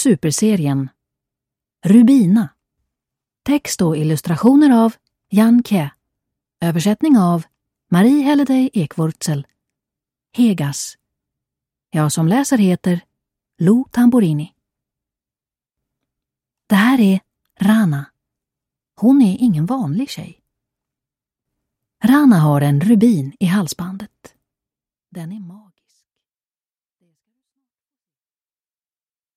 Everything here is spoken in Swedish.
superserien Rubina. Text och illustrationer av Jan Kie. Översättning av Marie Helleday Ekvurtzel. Hegas. Jag som läser heter Lou Tamburini. Det här är Rana. Hon är ingen vanlig tjej. Rana har en rubin i halsbandet. Den är magisk.